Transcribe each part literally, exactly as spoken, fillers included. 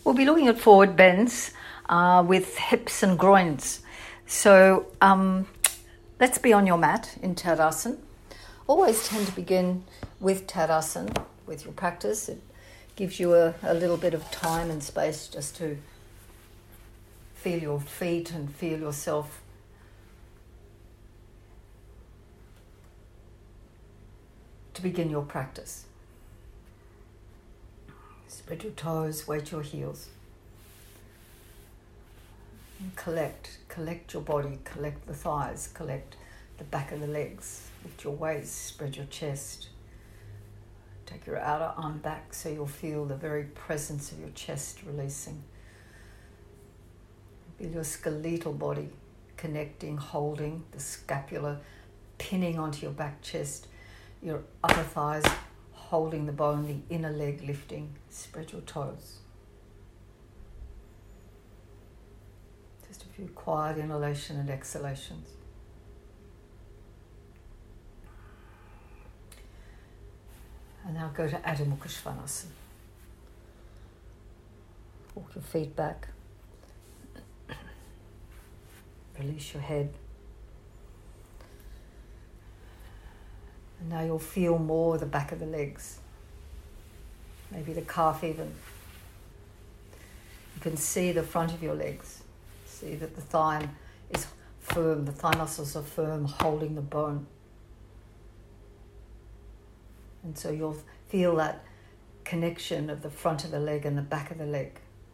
We'll be looking at forward bends uh, with hips and groins. So um, let's be on your mat in Tadasana. Always tend to begin with Tadasana, with your practice. It gives you a, a little bit of time and space just to feel your feet and feel yourself to begin your practice. Spread your toes, weight your heels. And collect, collect your body, collect the thighs, collect the back of the legs. Lift your waist, spread your chest. Take your outer arm back so you'll feel the very presence of your chest releasing. Feel your skeletal body connecting, holding, the scapula pinning onto your back chest, your upper thighs holding the bone, the inner leg lifting. Spread your toes. Just a few quiet inhalation and exhalations. And now go to Adho Mukha Svanasana. Walk your feet back. Release your head. And now you'll feel more the back of the legs. Maybe the calf even. You can see the front of your legs. See that the thigh is firm, the thigh muscles are firm, holding the bone. And so you'll feel that connection of the front of the leg and the back of the leg.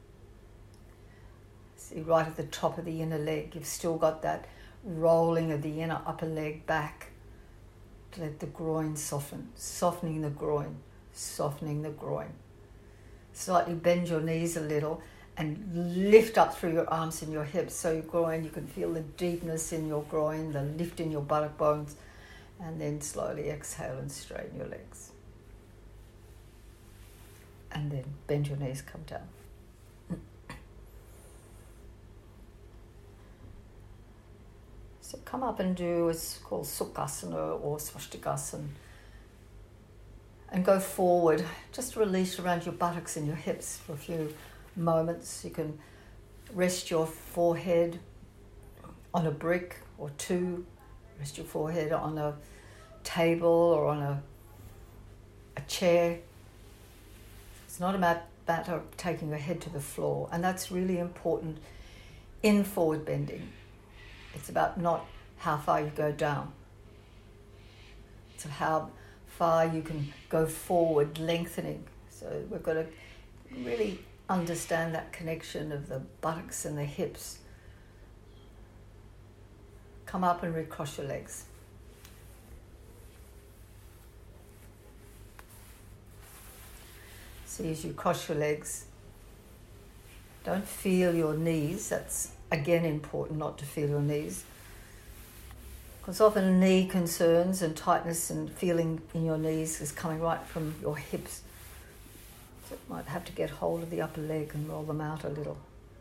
See, right at the top of the inner leg, you've still got that rolling of the inner upper leg back to let the groin soften, softening the groin, softening the groin. Slightly bend your knees a little and lift up through your arms and your hips. So your groin, you can feel the deepness in your groin, the lift in your buttock bones. And then slowly exhale and straighten your legs. And then bend your knees, come down. So come up and do what's called Sukhasana or Svastikasana. And go forward. Just release around your buttocks and your hips for a few moments. You can rest your forehead on a brick or two. Rest your forehead on a table or on a, a chair. It's not a matter of taking your head to the floor, and that's really important in forward bending. It's about not how far you go down. It's how far you can go forward, lengthening. So we've got to really understand that connection of the buttocks and the hips. Come up and recross your legs. See, as you cross your legs, don't feel your knees. That's again important, not to feel your knees. Because often knee concerns and tightness and feeling in your knees is coming right from your hips. So you might have to get hold of the upper leg and roll them out a little.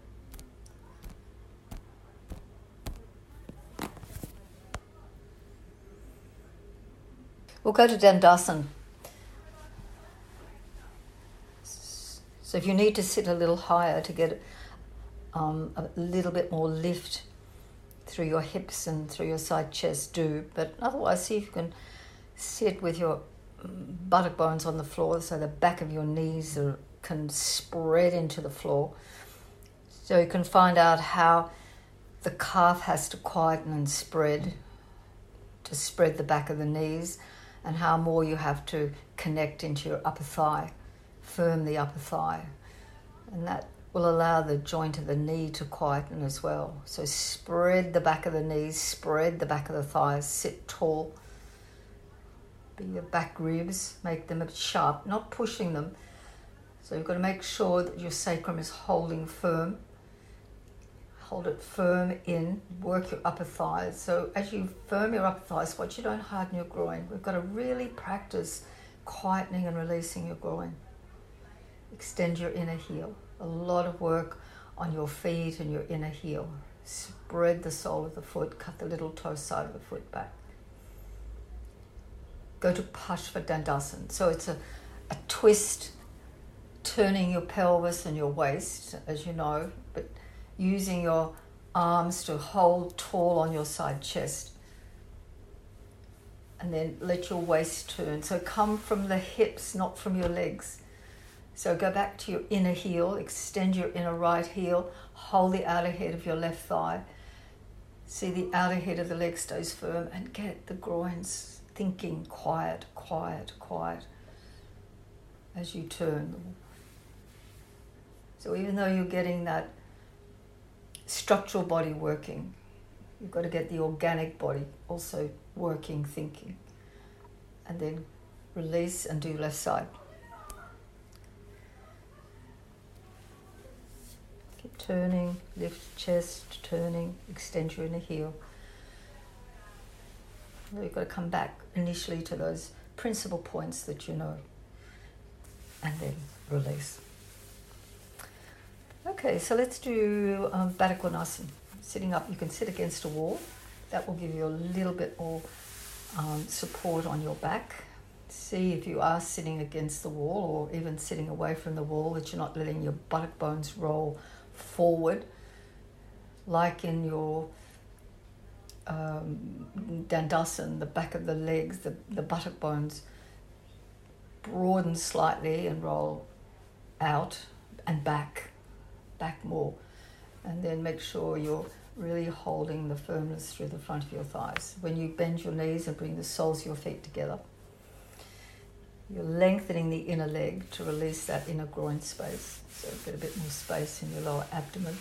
We'll go to Dandasana. So if you need to sit a little higher to get um, a little bit more lift through your hips and through your side chest, do. But otherwise, see if you can sit with your buttock bones on the floor so the back of your knees are, can spread into the floor. So you can find out how the calf has to quieten and spread to spread the back of the knees, and how more you have to connect into your upper thigh, firm the upper thigh. And that will allow the joint of the knee to quieten as well. So spread the back of the knees, spread the back of the thighs, sit tall. Be your back ribs, make them a bit sharp, not pushing them. So you've got to make sure that your sacrum is holding firm. Hold it firm in, work your upper thighs. So as you firm your upper thighs, watch you don't harden your groin. We've got to really practice quietening and releasing your groin. Extend your inner heel. A lot of work on your feet and your inner heel. Spread the sole of the foot, cut the little toe side of the foot back. Go to Parshva Dandasana. So it's a, a twist turning your pelvis and your waist, as you know, but using your arms to hold tall on your side chest. And then let your waist turn. So come from the hips, not from your legs. So go back to your inner heel, extend your inner right heel, hold the outer head of your left thigh. See the outer head of the leg stays firm, and get the groins thinking quiet, quiet, quiet as you turn. So even though you're getting that structural body working, you've got to get the organic body also working, thinking. And then release and do left side. Keep turning, lift chest, turning, extend your inner heel. You've got to come back initially to those principal points that you know. And then release. Okay, so let's do um, Baddha Konasana. Sitting up, you can sit against a wall. That will give you a little bit more um, support on your back. See if you are sitting against the wall or even sitting away from the wall, that you're not letting your buttock bones roll forward. Like in your um, Dandasana, the back of the legs, the, the buttock bones broaden slightly and roll out and back, back more. And then make sure you're really holding the firmness through the front of your thighs. When you bend your knees and bring the soles of your feet together, you're lengthening the inner leg to release that inner groin space. So get a bit more space in your lower abdomen.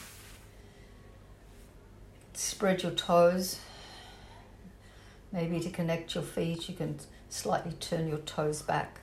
Spread your toes. Maybe to connect your feet, you can slightly turn your toes back.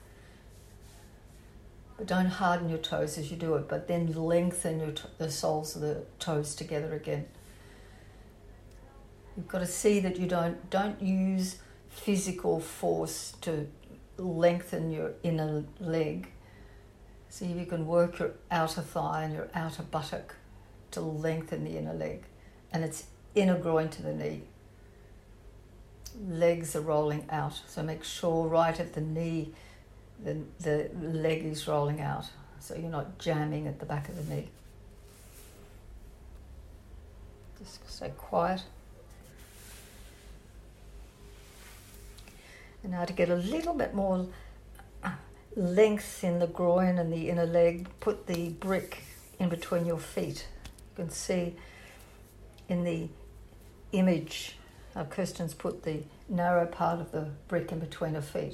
But don't harden your toes as you do it, but then lengthen your t- the soles of the toes together again. You've got to see that you don't don't use physical force to lengthen your inner leg. See if you can work your outer thigh and your outer buttock to lengthen the inner leg. And it's inner groin to the knee. Legs are rolling out, so make sure right at the knee the, the leg is rolling out, so you're not jamming at the back of the knee. Just stay quiet. And now to get a little bit more length in the groin and the inner leg, put the brick in between your feet. You can see in the image how Kirsten's put the narrow part of the brick in between her feet.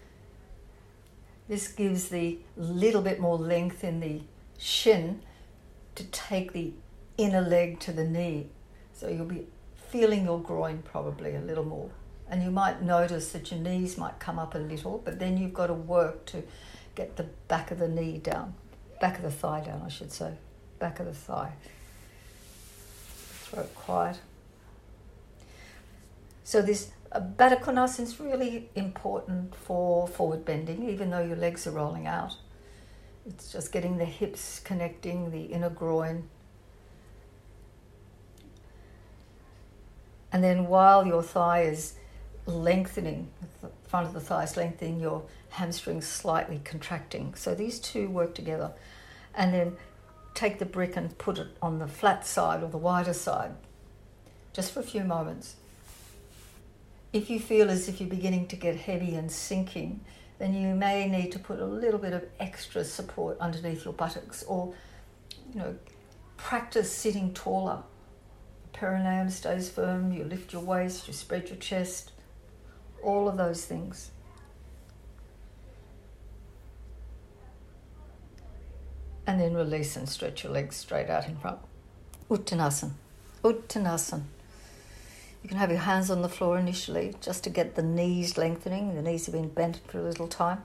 This gives the little bit more length in the shin to take the inner leg to the knee. So you'll be feeling your groin probably a little more. And you might notice that your knees might come up a little, but then you've got to work to get the back of the knee down. Back of the thigh down, I should say. Back of the thigh. Throat quiet. So this uh, Baddha Konasana is really important for forward bending, even though your legs are rolling out. It's just getting the hips connecting, the inner groin. And then while your thigh is lengthening, the front of the thigh is lengthening, your hamstrings slightly contracting. So these two work together. And then take the brick and put it on the flat side or the wider side, just for a few moments. If you feel as if you're beginning to get heavy and sinking, then you may need to put a little bit of extra support underneath your buttocks, or, you know, practice sitting taller. Perineum stays firm, you lift your waist, you spread your chest, all of those things. And then release and stretch your legs straight out in front. Uttanasana. Uttanasana. You can have your hands on the floor initially, just to get the knees lengthening. The knees have been bent for a little time.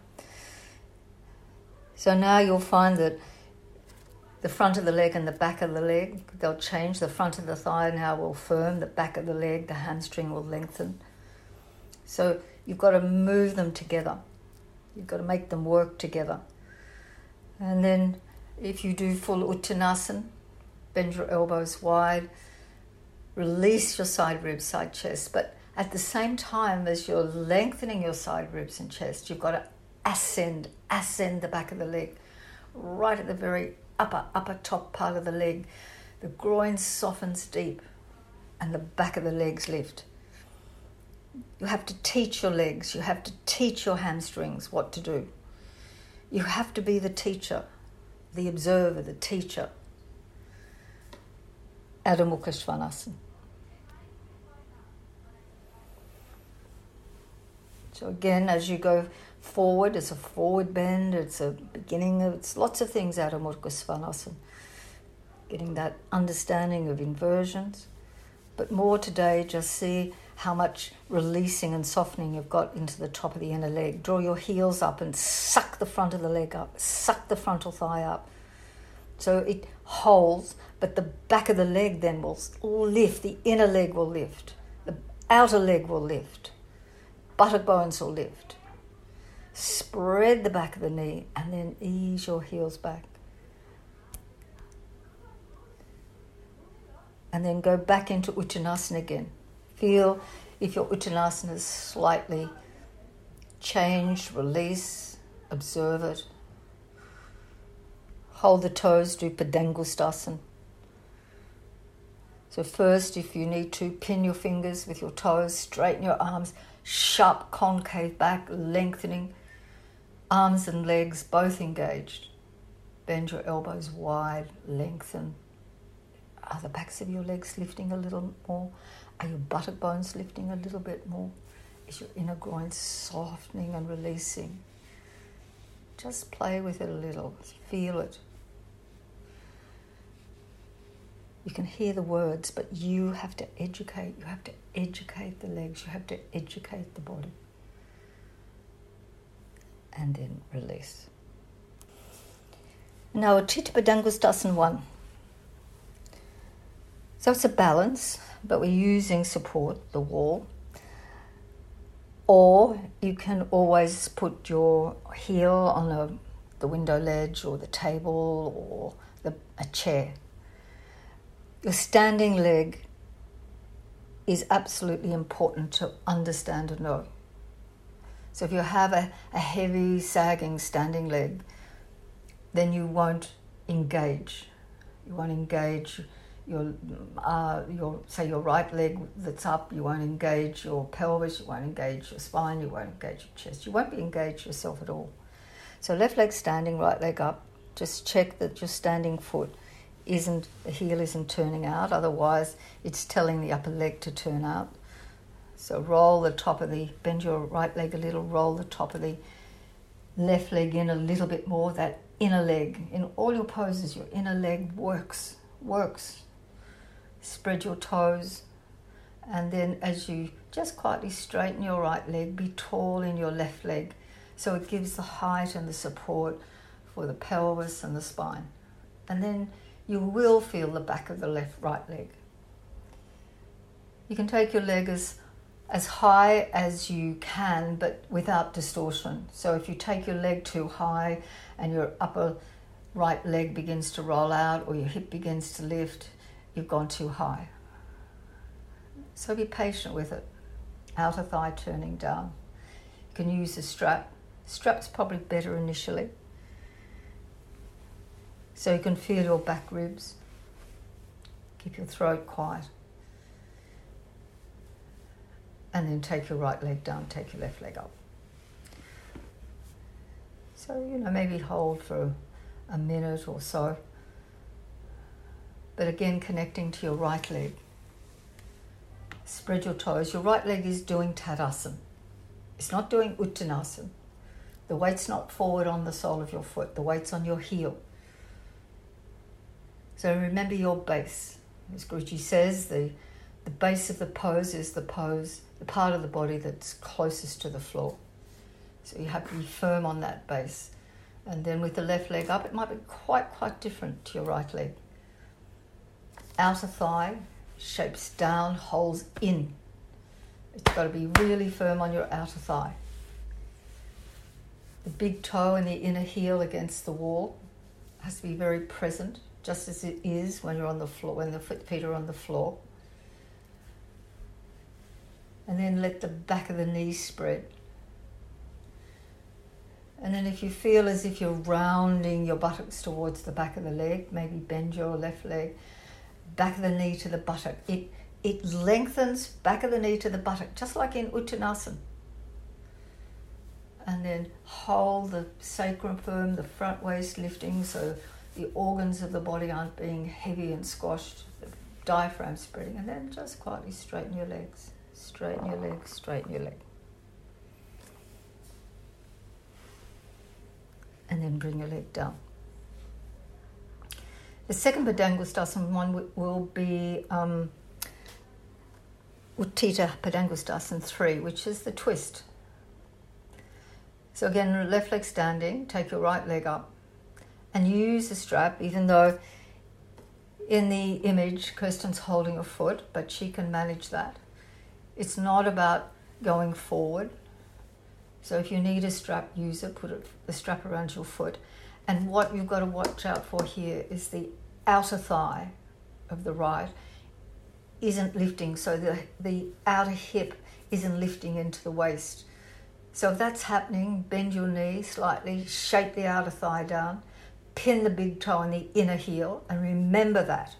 So now you'll find that the front of the leg and the back of the leg, they'll change. The front of the thigh now will firm, the back of the leg, the hamstring will lengthen. So you've got to move them together. You've got to make them work together. And then if you do full Uttanasana, bend your elbows wide, release your side ribs, side chest. But at the same time as you're lengthening your side ribs and chest, you've got to ascend, ascend the back of the leg. right at the very upper, upper top part of the leg. The groin softens deep and the back of the legs lift. You have to teach your legs, you have to teach your hamstrings what to do. You have to be the teacher, the observer, the teacher. Adho Mukha Svanasana. So again, as you go forward, it's a forward bend, it's a beginning of, it's lots of things out of Mukha Svanasana. Getting that understanding of inversions. But more today, just see how much releasing and softening you've got into the top of the inner leg. Draw your heels up and suck the front of the leg up, suck the frontal thigh up. So it holds, but the back of the leg then will lift, the inner leg will lift, the outer leg will lift, buttock bones will lift. Spread the back of the knee and then ease your heels back. And then go back into Uttanasana again. Feel if your Uttanasana is slightly changed, release, observe it. Hold the toes, do Padangusthasana. So first, if you need to, pin your fingers with your toes, straighten your arms, sharp concave back, lengthening. Arms and legs both engaged. Bend your elbows wide, lengthen. Are the backs of your legs lifting a little more? Are your buttock bones lifting a little bit more? Is your inner groin softening and releasing? Just play with it a little. Feel it. You can hear the words, but you have to educate. You have to educate the legs. You have to educate the body. And then release. Now, Chitta Padangusthasana one. So it's a balance, but we're using support, the wall. Or you can always put your heel on a, the window ledge or the table or the, a chair. Your standing leg is absolutely important to understand and know. So if you have a, a heavy, sagging standing leg, then you won't engage. You won't engage your, uh, your, say your right leg that's up, you won't engage your pelvis, you won't engage your spine, you won't engage your chest. You won't be engaged yourself at all. So left leg standing, right leg up. Just check that your standing foot isn't, the heel isn't turning out, otherwise it's telling the upper leg to turn out. So roll the top of the, bend your right leg a little, roll the top of the left leg in a little bit more, that inner leg. In all your poses, your inner leg works, works. Spread your toes, and then as you just quietly straighten your right leg, be tall in your left leg. So it gives the height and the support for the pelvis and the spine. And then you will feel the back of the left right leg. You can take your leg as as high as you can, but without distortion. So if you take your leg too high and your upper right leg begins to roll out or your hip begins to lift, you've gone too high. So be patient with it. Outer thigh turning down. You can use a strap. Strap's probably better initially. So you can feel your back ribs. Keep your throat quiet. And then take your right leg down, take your left leg up. So, you know, maybe hold for a minute or so. But again, connecting to your right leg. Spread your toes. Your right leg is doing Tadasana. It's not doing Uttanasana. The weight's not forward on the sole of your foot. The weight's on your heel. So remember your base. As Guruji says, the, the base of the pose is the pose, the part of the body that's closest to the floor. So you have to be firm on that base. And then with the left leg up, it might be quite, quite different to your right leg. Outer thigh shapes down, holes in. It's got to be really firm on your outer thigh. The big toe and the inner heel against the wall has to be very present, just as it is when you're on the floor, when the feet are on the floor. And then let the back of the knee spread. And then if you feel as if you're rounding your buttocks towards the back of the leg, maybe bend your left leg, back of the knee to the buttock. It, it lengthens back of the knee to the buttock, just like in Uttanasana. And then hold the sacrum firm, the front waist lifting, so the organs of the body aren't being heavy and squashed, the diaphragm spreading. And then just quietly straighten your legs, straighten your legs, straighten your leg. And then bring your leg down. The second Padangusthasana one will be um, Utthita Padangusthasana three, which is the twist. So again, left leg standing, take your right leg up, and use the strap, even though in the image Kirsten's holding a foot, but she can manage that. It's not about going forward. So if you need a strap, use it, put it, the strap around your foot. And what you've got to watch out for here is the outer thigh of the right isn't lifting, so the, the outer hip isn't lifting into the waist. So if that's happening, bend your knee slightly, shape the outer thigh down, pin the big toe on the inner heel, and remember that.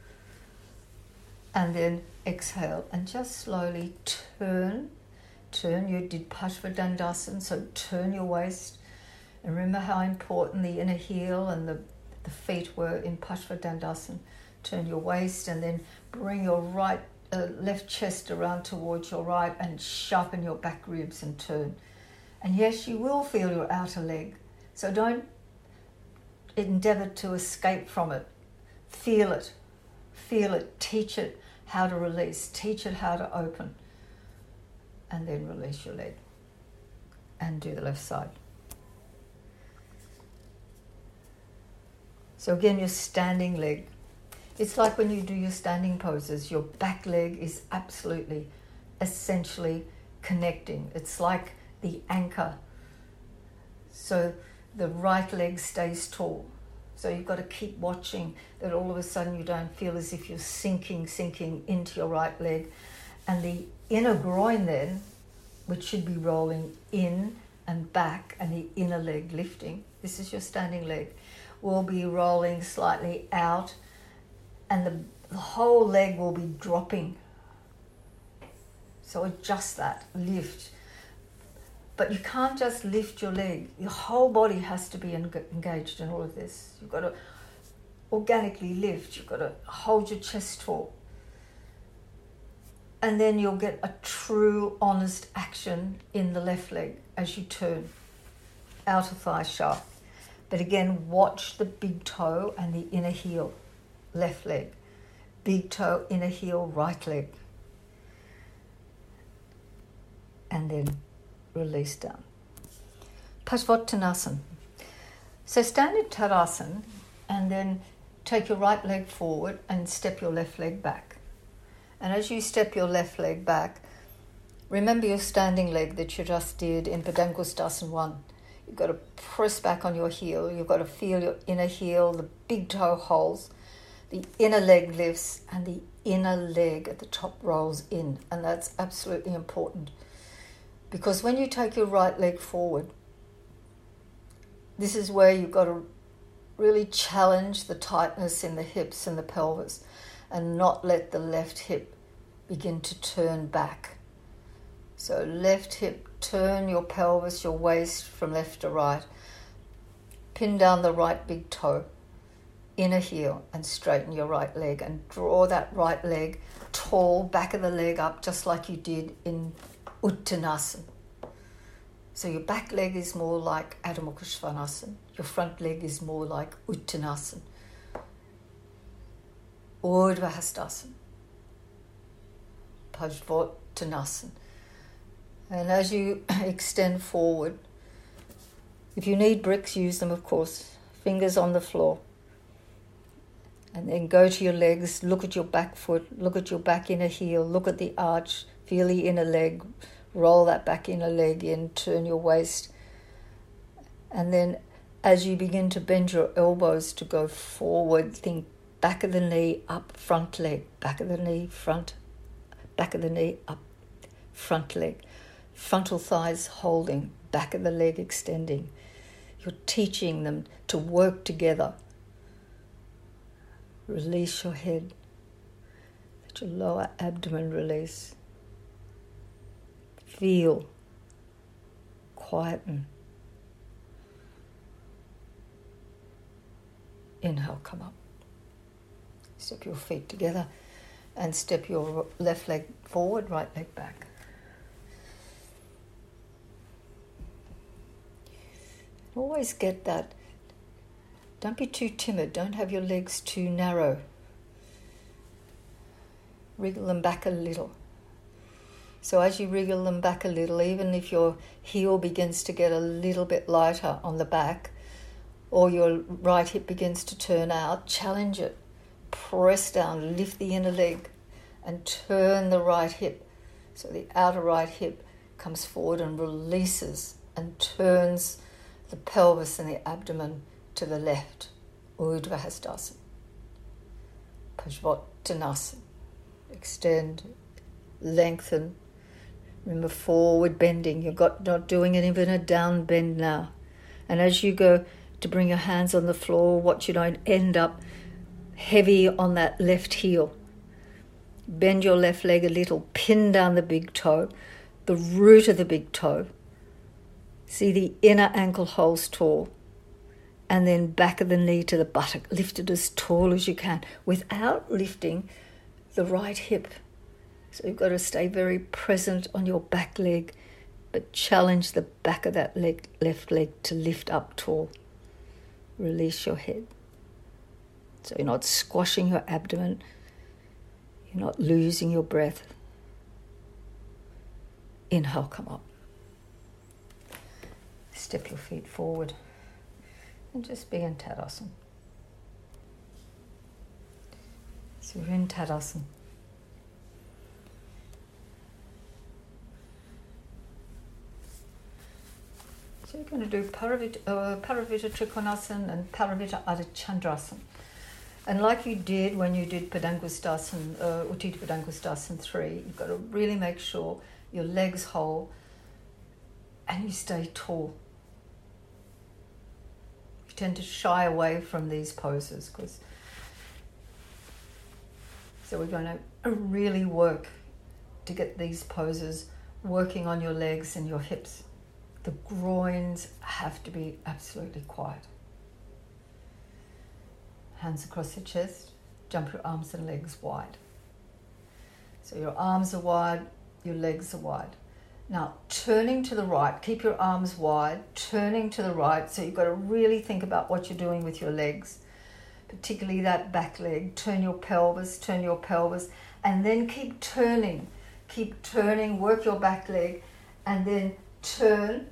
And then exhale and just slowly turn. Turn, you did Parsva so turn your waist. And remember how important the inner heel and the, the feet were in Parsva. Turn your waist and then bring your right, uh, left chest around towards your right and sharpen your back ribs and turn. And yes, you will feel your outer leg. So don't endeavour to escape from it. Feel it. Feel it. Teach it how to release. Teach it how to open. And then release your leg. And do the left side. So again, your standing leg. It's like when you do your standing poses, your back leg is absolutely, essentially connecting. It's like the anchor. So the right leg stays tall. So you've got to keep watching that all of a sudden you don't feel as if you're sinking, sinking into your right leg. And the inner groin then, which should be rolling in and back, and the inner leg lifting, this is your standing leg, will be rolling slightly out, and the, the whole leg will be dropping. So adjust that, lift. But you can't just lift your leg. Your whole body has to be engaged in all of this. You've got to organically lift. You've got to hold your chest tall. And then you'll get a true, honest action in the left leg as you turn. Outer thigh sharp. But again, watch the big toe and the inner heel. Left leg. Big toe, inner heel, right leg. And then release down. Parsvottanasana. So stand in Tadasana and then take your right leg forward and step your left leg back. And as you step your left leg back, remember your standing leg that you just did in Padangusthasana one. You've got to press back on your heel. You've got to feel your inner heel, the big toe holds, the inner leg lifts, and the inner leg at the top rolls in. And that's absolutely important. Because when you take your right leg forward, this is where you've got to really challenge the tightness in the hips and the pelvis and not let the left hip begin to turn back. So left hip, turn your pelvis, your waist from left to right. Pin down the right big toe, inner heel, and straighten your right leg and draw that right leg tall, back of the leg up, just like you did in Uttanasana. So your back leg is more like Adho Mukha Svanasana. Your front leg is more like Uttanasana. Urdhva Hastasana. Parsvottanasana. And as you extend forward, if you need bricks, use them, of course. Fingers on the floor. And then go to your legs, look at your back foot, look at your back inner heel, look at the arch, feel the inner leg, roll that back inner leg in, turn your waist. And then as you begin to bend your elbows to go forward, think back of the knee, up, front leg, back of the knee, front, back of the knee, up, front leg. Frontal thighs holding, back of the leg extending. You're teaching them to work together. Release your head. Let your lower abdomen release. Feel. Quieten. Inhale, come up. Step your feet together and step your left leg forward, right leg back. Always get that. Don't be too timid. Don't have your legs too narrow. Wriggle them back a little. So as you wriggle them back a little, even if your heel begins to get a little bit lighter on the back, or your right hip begins to turn out, challenge it. Press down, lift the inner leg, and turn the right hip. So the outer right hip comes forward and releases and turns the pelvis and the abdomen to the left. Urdhva Hastasana. Parsvottanasana. Extend, lengthen. Remember, forward bending. You're got, not doing it even a down bend now. And as you go to bring your hands on the floor, watch you don't end up heavy on that left heel. Bend your left leg a little, pin down the big toe, the root of the big toe. See the inner ankle holes tall. And then back of the knee to the buttock. Lift it as tall as you can without lifting the right hip. So you've got to stay very present on your back leg, but challenge the back of that leg, left leg to lift up tall. Release your head. So you're not squashing your abdomen. You're not losing your breath. Inhale, come up. Step your feet forward and just be in Tadasana. So you're in Tadasana. So you're going to do Paravita, uh, Paravita Trikonasana and Paravita Adha Chandrasana. And like you did when you did Padangusthasana, uh, Utthita Padangusthasana three, you've got to really make sure your legs hold and you stay tall. You tend to shy away from these poses because so we're going to really work to get these poses working on your legs and your hips. The groins have to be absolutely quiet. Hands across the chest, jump your arms and legs wide. So your arms are wide, your legs are wide. Now, turning to the right, keep your arms wide, turning to the right, so you've got to really think about what you're doing with your legs, particularly that back leg. Turn your pelvis, turn your pelvis, and then keep turning. Keep turning, work your back leg, and then turn,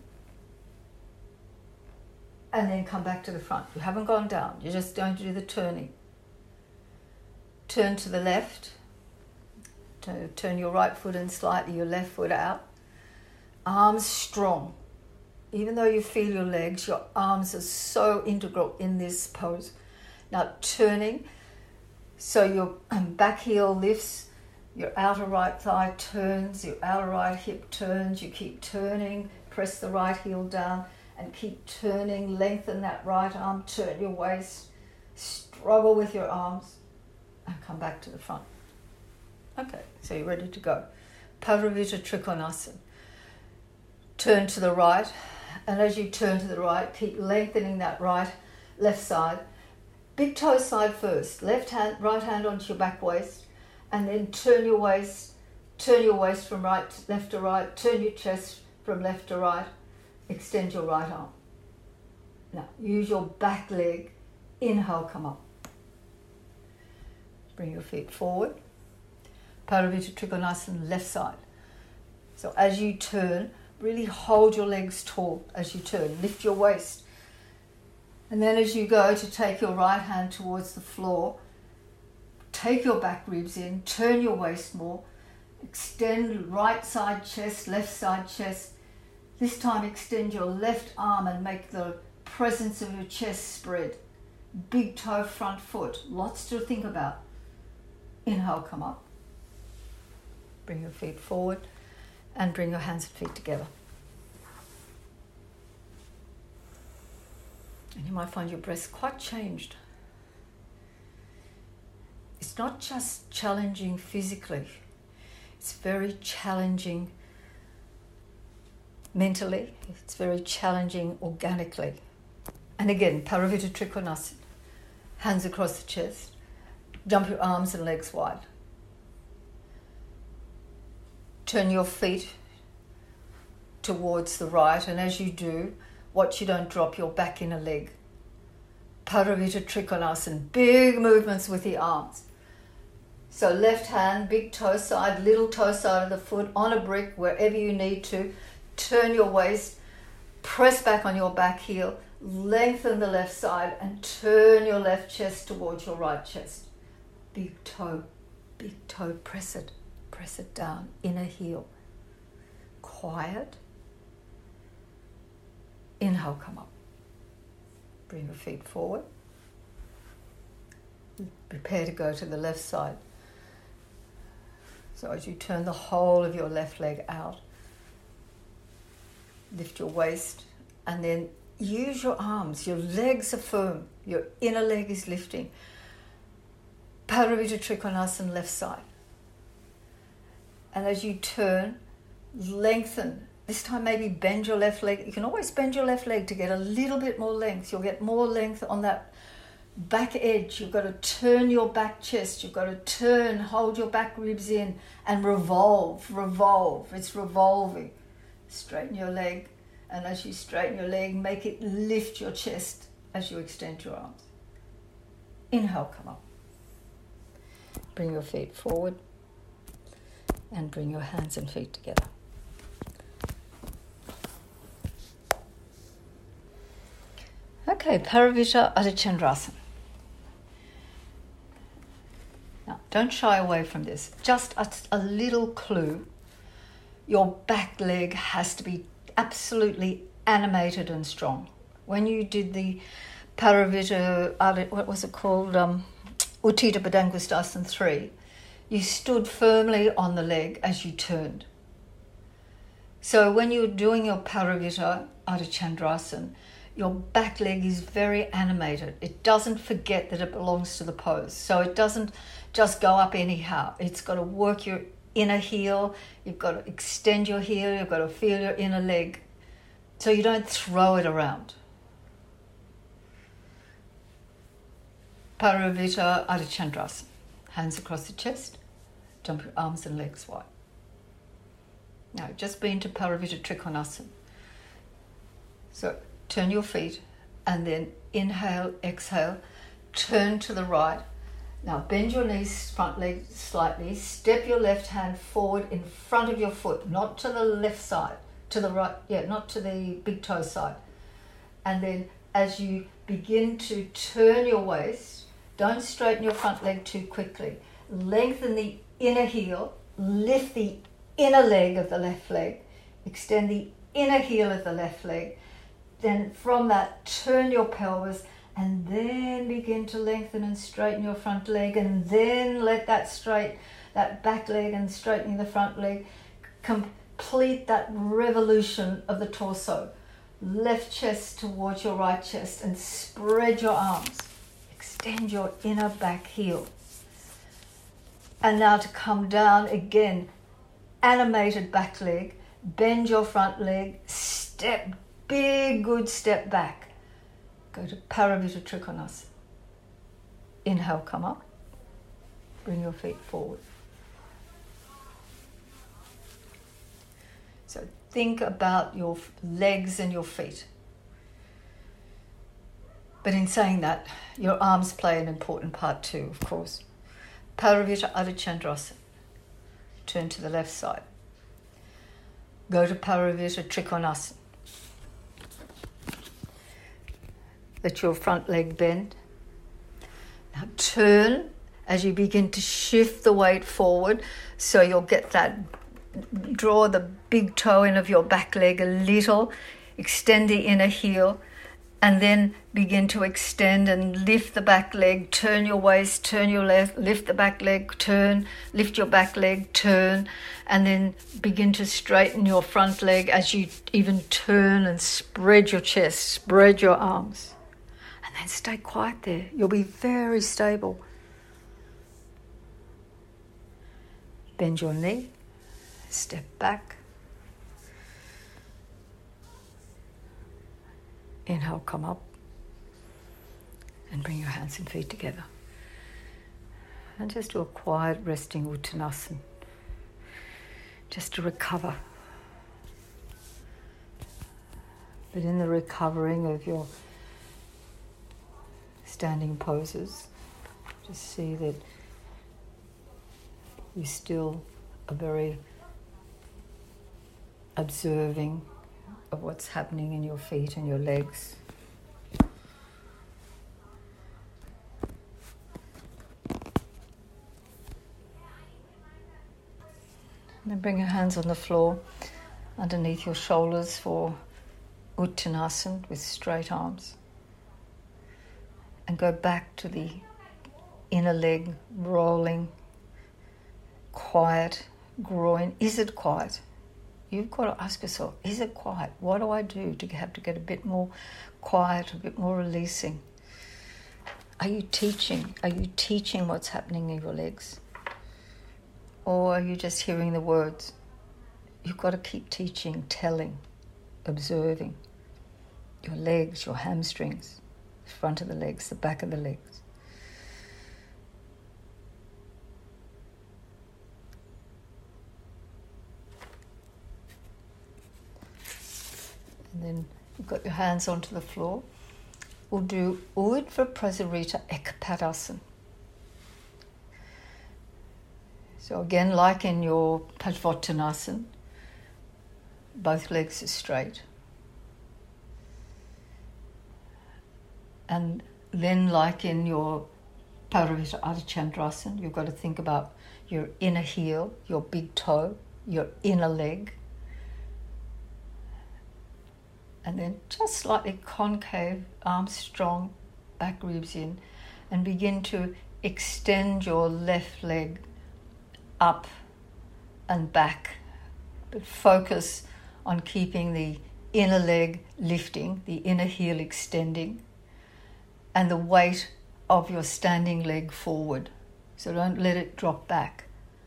and then come back to the front. You haven't gone down, you're just going to do the turning. Turn to the left, turn your right foot in slightly, your left foot out. Arms strong. Even though you feel your legs, your arms are so integral in this pose. Now turning, so your back heel lifts, your outer right thigh turns, your outer right hip turns, you keep turning, press the right heel down and keep turning, lengthen that right arm, turn your waist, struggle with your arms and come back to the front. Okay, so you're ready to go. Paravita Trikonasana. Turn to the right, and as you turn to the right, keep lengthening that right, left side. Big toe side first, left hand, right hand onto your back waist, and then turn your waist, turn your waist from right to left to right, turn your chest from left to right, extend your right arm. Now, use your back leg, inhale, come up. Bring your feet forward. Paravita Trikonasana, left side. So as you turn, really hold your legs tall as you turn. Lift your waist. And then as you go to take your right hand towards the floor, take your back ribs in, turn your waist more, extend right side chest, left side chest. This time extend your left arm and make the presence of your chest spread. Big toe, front foot. Lots to think about. Inhale, come up. Bring your feet forward and bring your hands and feet together. And you might find your breath quite changed. It's not just challenging physically, it's very challenging mentally, it's very challenging organically. And again, Parivrtta Trikonasana, hands across the chest, jump your arms and legs wide. Turn your feet towards the right, and as you do, watch you don't drop your back inner leg. Parivrtta Trikonasana, big movements with the arms. So left hand, big toe side, little toe side of the foot on a brick, wherever you need to. Turn your waist, press back on your back heel, lengthen the left side and turn your left chest towards your right chest. Big toe, big toe, press it, press it down, inner heel. Quiet. Inhale, come up. Bring your feet forward. Prepare to go to the left side. So as you turn the whole of your left leg out, lift your waist and then use your arms. Your legs are firm. Your inner leg is lifting. Parivrtta Trikonasana, left side. And as you turn, lengthen. This time maybe bend your left leg. You can always bend your left leg to get a little bit more length. You'll get more length on that back edge. You've got to turn your back chest. You've got to turn, hold your back ribs in and revolve, revolve. It's revolving. Straighten your leg. And as you straighten your leg, make it lift your chest as you extend your arms. Inhale, come up. Bring your feet forward and bring your hands and feet together. Okay, Parivrtta Ardha-Chandrasana. Now, don't shy away from this. Just a, a little clue. Your back leg has to be absolutely animated and strong. When you did the Parivrtta, Ardha, what was it called? Um, Utthita Padangusthasana three. You stood firmly on the leg as you turned. So when you're doing your Parivrtta Ardha-Chandrasana, your back leg is very animated. It doesn't forget that it belongs to the pose. So it doesn't just go up anyhow. It's got to work your inner heel. You've got to extend your heel. You've got to feel your inner leg. So you don't throw it around. Parivrtta Ardha-Chandrasana. Hands across the chest. Jump your arms and legs wide. Now, just been to Parivrtta Trikonasana. So turn your feet and then inhale, exhale, turn to the right. Now bend your knees, front leg slightly, step your left hand forward in front of your foot, not to the left side, to the right, yeah, not to the big toe side. And then as you begin to turn your waist, don't straighten your front leg too quickly. Lengthen the inner heel, lift the inner leg of the left leg, extend the inner heel of the left leg. Then from that, turn your pelvis and then begin to lengthen and straighten your front leg, and then let that straight, that back leg and straightening the front leg, complete that revolution of the torso. Left chest towards your right chest and spread your arms. Extend your inner back heel. And now to come down again, animated back leg, bend your front leg, step, big good step back. Go to Parivrtta Trikonasana. Inhale, come up. Bring your feet forward. So think about your legs and your feet. But in saying that, your arms play an important part too, of course. Parivrtta Ardha-Chandrasana. Turn to the left side. Go to Parivrtta Trikonasana. Let your front leg bend. Now turn as you begin to shift the weight forward, so you'll get that, draw the big toe in of your back leg a little, extend the inner heel, and then begin to extend and lift the back leg, turn your waist, turn your left, lift the back leg, turn, lift your back leg, turn, and then begin to straighten your front leg as you even turn and spread your chest, spread your arms. And then stay quiet there. You'll be very stable. Bend your knee, step back. Inhale, come up. And bring your hands and feet together. And just do a quiet resting Uttanasana. Just to recover. But in the recovering of your standing poses, just see that you still are very observing of what's happening in your feet and your legs. And then bring your hands on the floor underneath your shoulders for Uttanasana with straight arms. And go back to the inner leg rolling, quiet, groin. Is it quiet? You've got to ask yourself, is it quiet? What do I do to have to get a bit more quiet, a bit more releasing? Are you teaching? Are you teaching what's happening in your legs? Or are you just hearing the words? You've got to keep teaching, telling, observing. Your legs, your hamstrings, the front of the legs, the back of the legs. And then you've got your hands onto the floor. We'll do Urdhva Prasarita Ekapadasana. So again, like in your Padvottanasana, both legs are straight. And then like in your Parivrtta Ardha you've got to think about your inner heel, your big toe, your inner leg. And then just slightly concave, arms strong, back ribs in, and begin to extend your left leg up and back, but focus on keeping the inner leg lifting, the inner heel extending, and the weight of your standing leg forward. So don't let it drop back.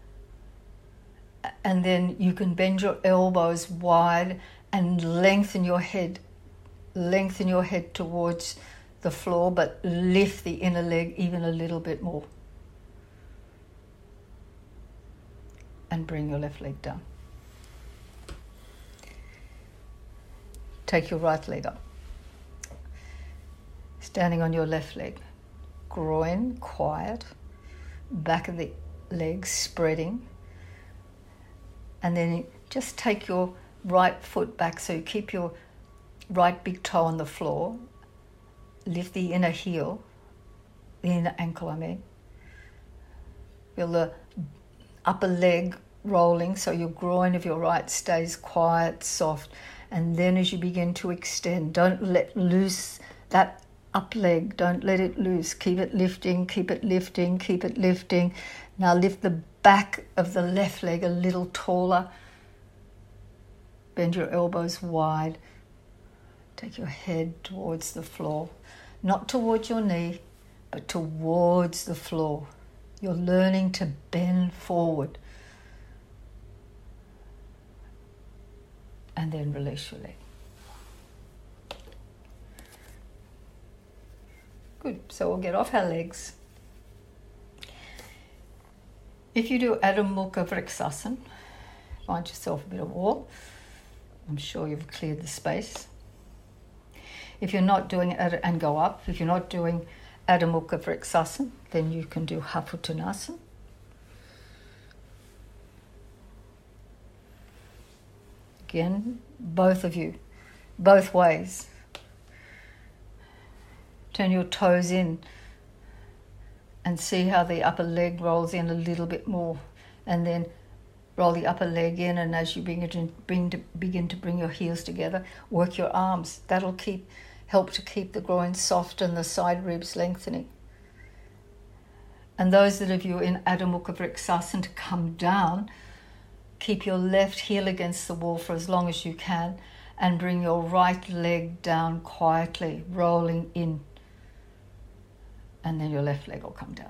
And then you can bend your elbows wide and lengthen your head, lengthen your head towards the floor, but lift the inner leg even a little bit more. And bring your left leg down. Take your right leg up. Standing on your left leg. Groin quiet. Back of the leg spreading. And then just take your right foot back, so you keep your right big toe on the floor. Lift the inner heel, the inner ankle, I mean. Feel the upper leg rolling, so your groin of your right stays quiet, soft. And then as you begin to extend, don't let loose that up leg. Don't let it loose. Keep it lifting, keep it lifting, keep it lifting. Now lift the back of the left leg a little taller. Bend your elbows wide. Take your head towards the floor. Not towards your knee, but towards the floor. You're learning to bend forward. And then release your leg. Good. So we'll get off our legs. If you do Adho Mukha Vrikshasana, find yourself a bit of wall. I'm sure you've cleared the space. If you're not doing it, and go up, if you're not doing Adho Mukha Vrikshasana, then you can do Haputanasana. Again, both of you, both ways. Turn your toes in and see how the upper leg rolls in a little bit more, and then roll the upper leg in, and as you begin to bring to begin to bring your heels together, work your arms. That'll keep help to keep the groin soft and the side ribs lengthening. And those that of you in Adho Mukha Vrikshasana to come down, keep your left heel against the wall for as long as you can, and bring your right leg down quietly, rolling in. and then your left leg will come down.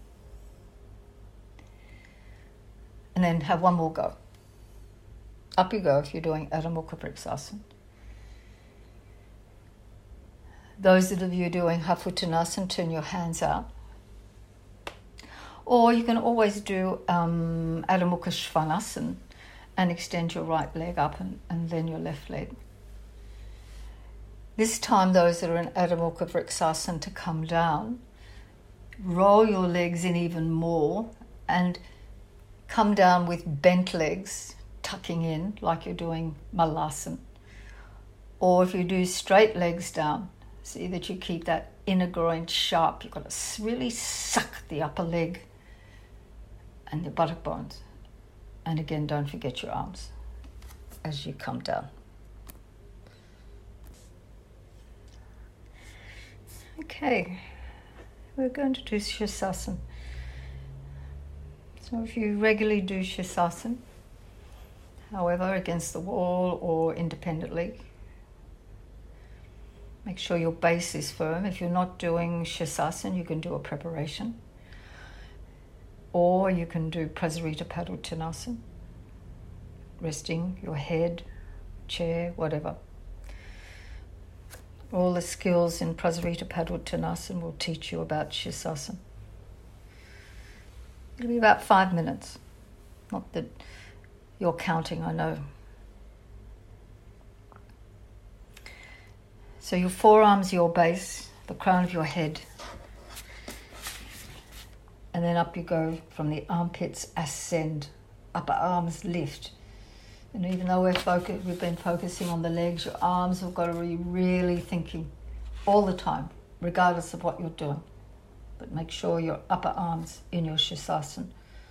And then have one more go. Up you go if you're doing Adho Mukha Vrikshasana. Those of you doing Hatha Uttanasana, turn your hands out. Or you can always do um, Adho Mukha Svanasana and extend your right leg up and, and then your left leg. This time, those that are in Adho Mukha Vrikshasana to come down, roll your legs in even more and come down with bent legs, tucking in like you're doing Malasana. Or if you do straight legs down, see that you keep that inner groin sharp. You've got to really suck the upper leg and the buttock bones. And again, don't forget your arms as you come down. Okay, we're going to do Sirsasana. So if you regularly do Sirsasana, however, against the wall or independently, make sure your base is firm. If you're not doing Sirsasana, you can do a preparation. Or you can do Prasarita Padottanasana, resting your head, chair, whatever. All the skills in Prasarita Padottanasana will teach you about Sirsasana. It'll be about five minutes. Not that you're counting, I know. So your forearms, your base, the crown of your head. And then up you go from the armpits, ascend, upper arms lift. And even though we're focus, we've been focusing on the legs, your arms have got to be really thinking all the time, regardless of what you're doing. But make sure your upper arms in your Sirsasana.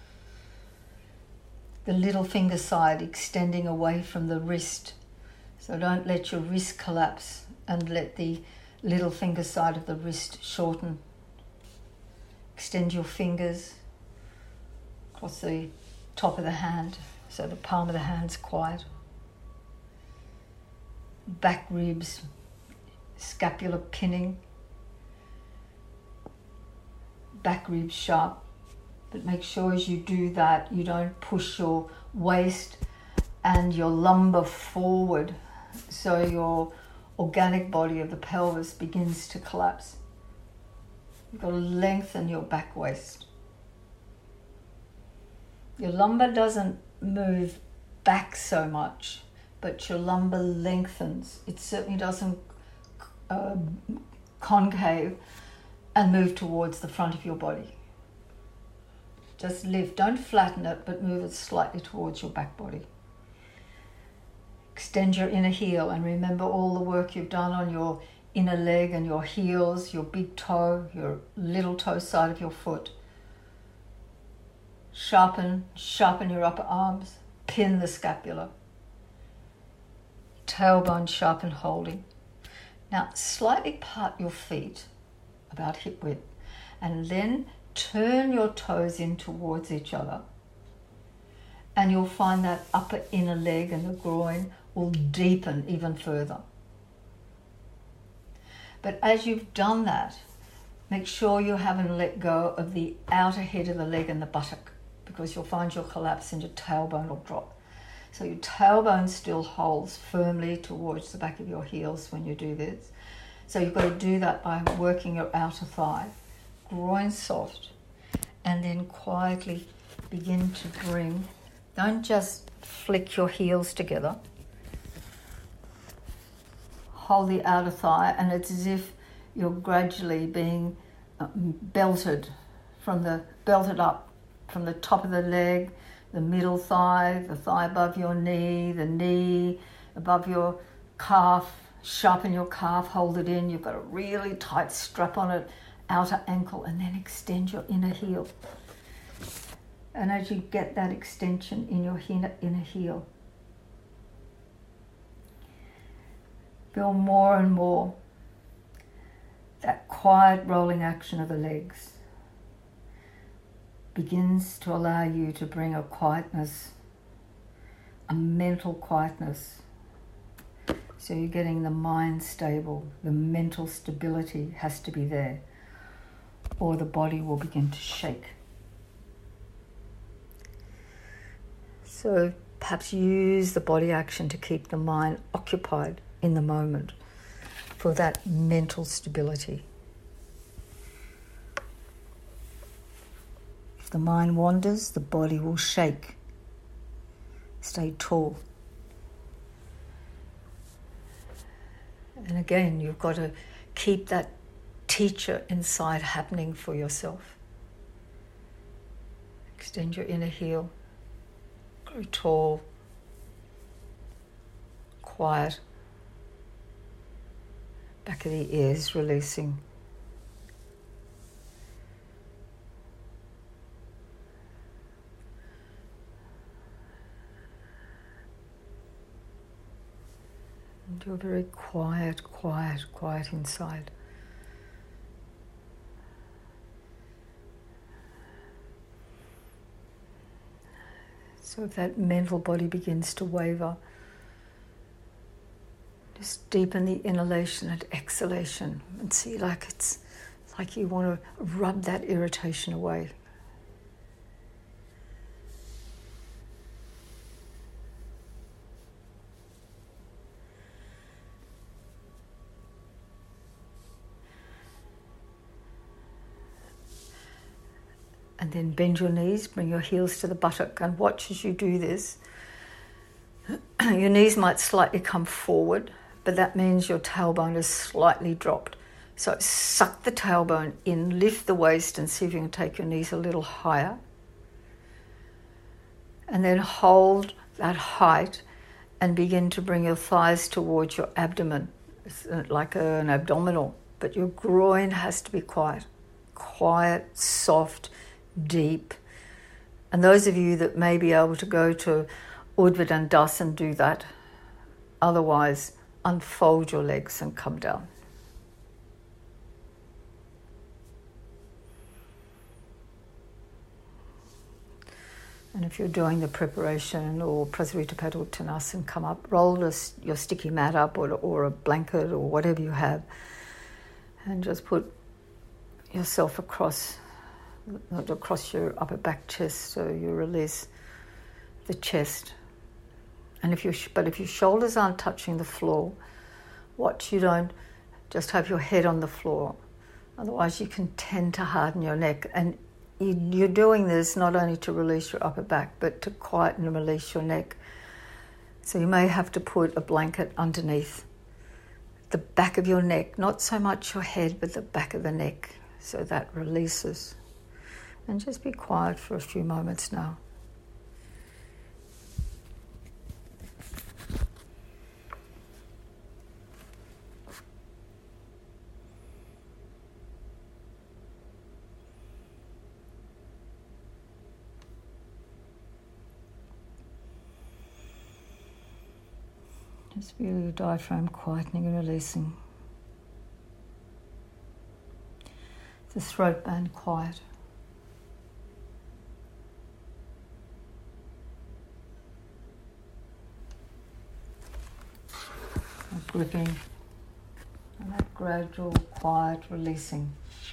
The little finger side extending away from the wrist. So don't let your wrist collapse and let the little finger side of the wrist shorten. Extend your fingers across the top of the hand, so the palm of the hand's quiet. Back ribs, scapular pinning. Back ribs sharp. But make sure as you do that, you don't push your waist and your lumbar forward, so your organic body of the pelvis begins to collapse. You've got to lengthen your back waist. Your lumbar doesn't move back so much, but your lumbar lengthens. It certainly doesn't uh, concave and move towards the front of your body. Just lift. Don't flatten it, but move it slightly towards your back body. Extend your inner heel and remember all the work you've done on your inner leg and your heels, your big toe, your little toe side of your foot. Sharpen, sharpen your upper arms, pin the scapula. Tailbone sharpen holding. Now slightly part your feet about hip width and then turn your toes in towards each other. And you'll find that upper inner leg and the groin will deepen even further. But as you've done that, make sure you haven't let go of the outer head of the leg and the buttock, because you'll find you'll collapse and your tailbone will drop. So your tailbone still holds firmly towards the back of your heels when you do this. So you've got to do that by working your outer thigh, groin soft, and then quietly begin to bring, don't just flick your heels together. Hold the outer thigh, and it's as if you're gradually being belted from the belted up from the top of the leg, the middle thigh, the thigh above your knee, the knee above your calf. Sharpen your calf, hold it in. You've got a really tight strap on it, outer ankle, and then extend your inner heel. And as you get that extension in your inner, inner heel, feel more and more that quiet rolling action of the legs begins to allow you to bring a quietness, a mental quietness. So you're getting the mind stable, the mental stability has to be there. or the body will begin to shake. So perhaps use the body action to keep the mind occupied in the moment for that mental stability. If the mind wanders, the body will shake. Stay tall. And again, you've got to keep that teacher inside happening for yourself. Extend your inner heel. Grow tall. Quiet. Back of the ears releasing. And you're very quiet, quiet, quiet inside. So if that mental body begins to waver, just deepen the inhalation and exhalation and see like it's like you want to rub that irritation away. And then bend your knees, bring your heels to the buttock, and watch as you do this. Your knees might slightly come forward, but that means your tailbone is slightly dropped. So suck the tailbone in, lift the waist, and see if you can take your knees a little higher. And then hold that height and begin to bring your thighs towards your abdomen. It's like an abdominal, but your groin has to be quiet. Quiet, soft, deep. And those of you that may be able to go to Urdhva Dandasana, do that. Otherwise, unfold your legs and come down. And if you're doing the preparation or Prasarita Pada Uttanasana, come up, roll this, your sticky mat up or, or a blanket or whatever you have, and just put yourself across across your upper back chest, so you release the chest. And if you but if your shoulders aren't touching the floor, watch you don't just have your head on the floor. Otherwise, you can tend to harden your neck. And you, you're doing this not only to release your upper back, but to quieten and release your neck. So you may have to put a blanket underneath the back of your neck, not so much your head, but the back of the neck, so that releases. And just be quiet for a few moments now. Just feel your diaphragm quietening and releasing. The throat band quiet. Gripping, and that gradual, quiet releasing.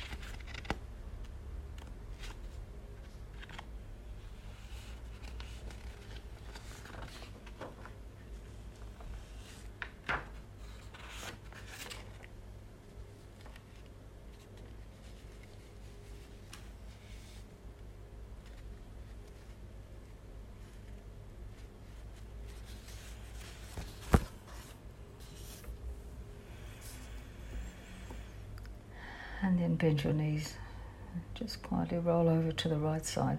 And then bend your knees. Just quietly roll over to the right side.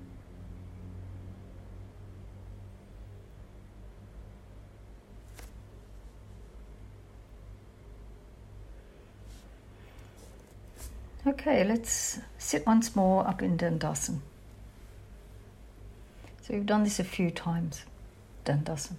Okay, let's sit once more up in Dandasana. So you've done this a few times, Dandasana.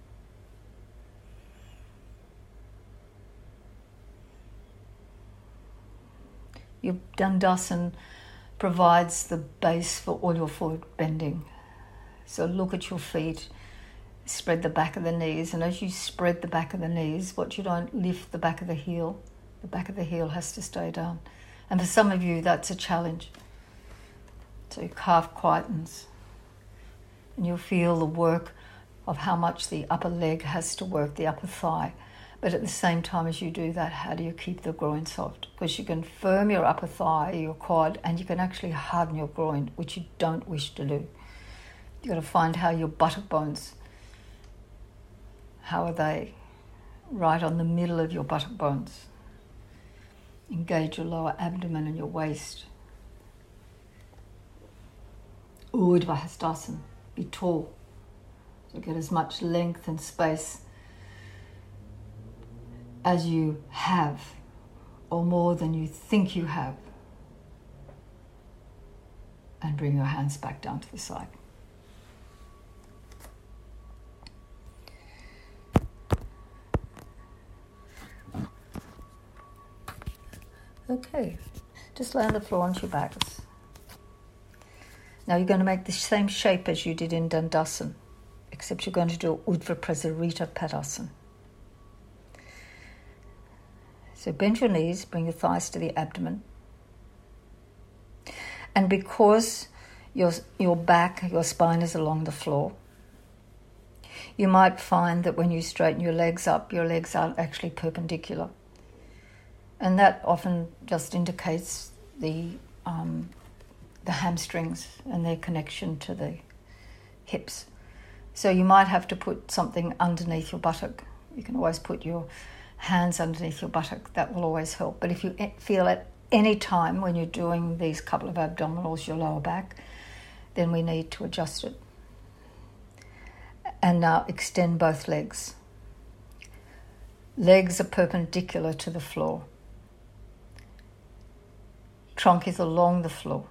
Your Dandasana provides the base for all your forward bending. So look at your feet, spread the back of the knees, and as you spread the back of the knees, watch you don't lift the back of the heel. The back of the heel has to stay down. And for some of you, that's a challenge. So your calf quietens. And you'll feel the work of how much the upper leg has to work, the upper thigh. But at the same time as you do that, how do you keep the groin soft? Because you can firm your upper thigh, your quad, and you can actually harden your groin, which you don't wish to do. You've got to find how your buttock bones, how are they? Right on the middle of your buttock bones. Engage your lower abdomen and your waist. Urdhva Hastasana. Be tall. So get as much length and space as you have, or more than you think you have. And bring your hands back down to the side. Okay, just lay on the floor onto your backs. Now you're going to make the same shape as you did in Dandasana, except you're going to do Urdhva Prasarita Padasana. So bend your knees, bring your thighs to the abdomen. And because your, your back, your spine is along the floor, you might find that when you straighten your legs up, your legs aren't actually perpendicular. And that often just indicates the um, the hamstrings and their connection to the hips. So you might have to put something underneath your buttock. You can always put your hands underneath your buttock. That will always help. But if you feel at any time when you're doing these couple of abdominals, your lower back, then we need to adjust it. And now extend both legs. Legs are perpendicular to the floor. Trunk is along the floor.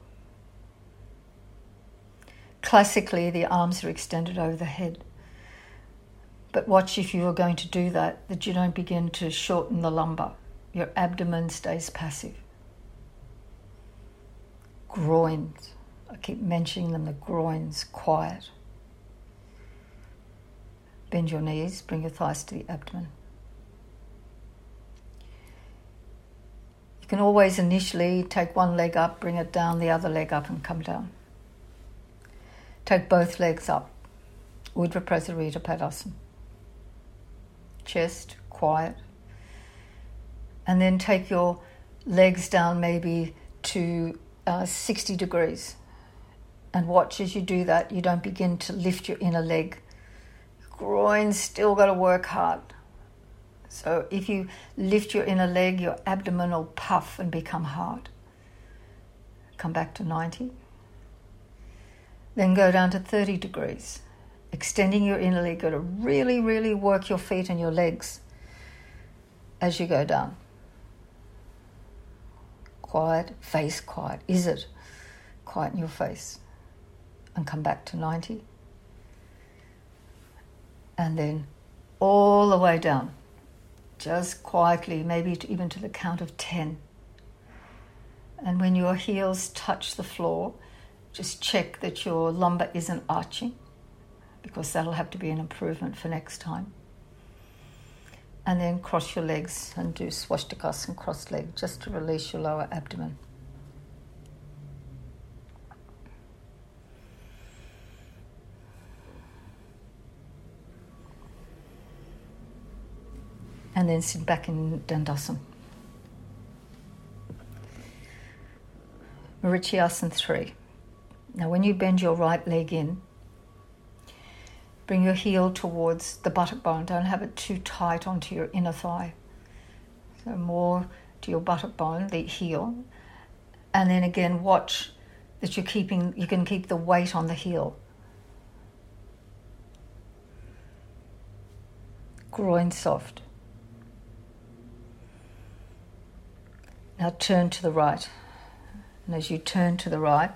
Classically, the arms are extended over the head. But watch if you are going to do that, that you don't begin to shorten the lumbar. Your abdomen stays passive. Groins. I keep mentioning them, the groins, quiet. Bend your knees, bring your thighs to the abdomen. You can always initially take one leg up, bring it down, the other leg up and come down. Take both legs up. Urdhva Prasarita Padasana. Chest, quiet. And then take your legs down maybe to uh, sixty degrees. And watch as you do that, you don't begin to lift your inner leg. Groin's still got to work hard. So if you lift your inner leg, your abdomen will puff and become hard. Come back to ninety. Then go down to thirty degrees. Extending your inner leg. You've got to really, really work your feet and your legs as you go down. Quiet, face quiet. Is it? Quieten your face. And come back to ninety. And then all the way down. Just quietly, maybe to, even to the count of ten. And when your heels touch the floor, just check that your lumbar isn't arching, because that'll have to be an improvement for next time. And then cross your legs and do swastikasana, cross leg, just to release your lower abdomen. And then sit back in Dandasana. Marichyasana three. Now when you bend your right leg in, bring your heel towards the buttock bone. Don't have it too tight onto your inner thigh. So more to your buttock bone, the heel. And then again, watch that you're keeping, you can keep the weight on the heel. Groin soft. Now turn to the right. And as you turn to the right,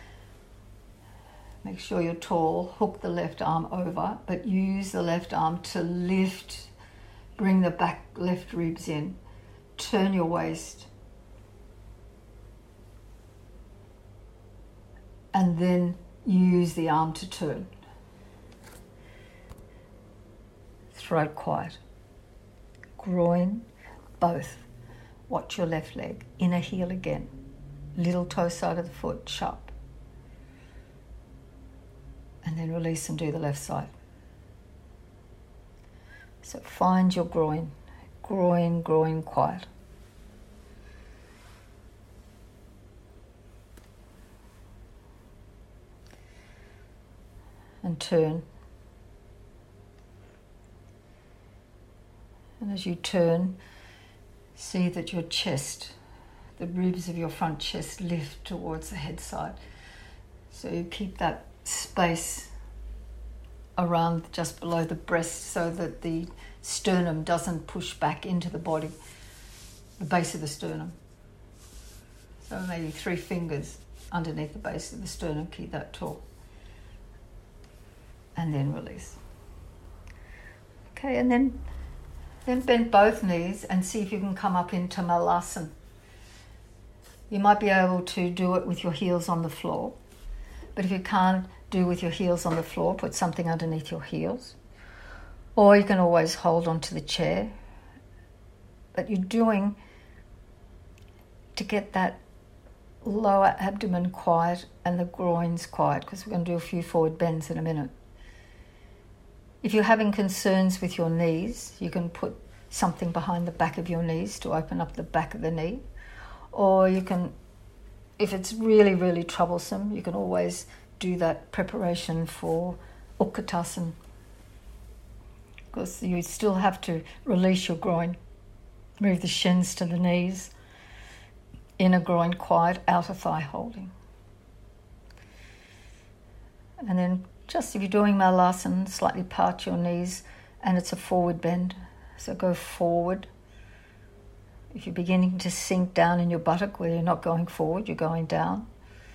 make sure you're tall, hook the left arm over, but use the left arm to lift, bring the back left ribs in, turn your waist, and then use the arm to turn. Throat quiet, groin, both. Watch your left leg, inner heel again. Little toe side of the foot, sharp. And then release and do the left side. So find your groin, groin, groin, quiet. And turn. And as you turn, see that your chest, the ribs of your front chest lift towards the head side. So you keep that space around just below the breast so that the sternum doesn't push back into the body, the base of the sternum. So maybe three fingers underneath the base of the sternum, keep that tall. And then release. Okay, and then Then bend both knees and see if you can come up into Malasana. You might be able to do it with your heels on the floor, but if you can't do with your heels on the floor, put something underneath your heels. Or you can always hold onto the chair. But you're doing to get that lower abdomen quiet and the groins quiet, because we're going to do a few forward bends in a minute. If you're having concerns with your knees, you can put something behind the back of your knees to open up the back of the knee. Or you can, if it's really, really troublesome, you can always do that preparation for Utkatasana. Because you still have to release your groin. Move the shins to the knees. Inner groin quiet, outer thigh holding. And then just if you're doing Malasana, slightly part your knees, and it's a forward bend. So go forward. If you're beginning to sink down in your buttock where you're not going forward, you're going down.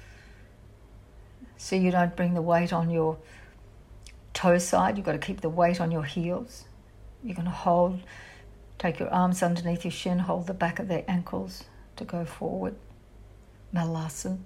So you don't bring the weight on your toe side. You've got to keep the weight on your heels. You can hold, take your arms underneath your shin, hold the back of the ankles to go forward. Malasana.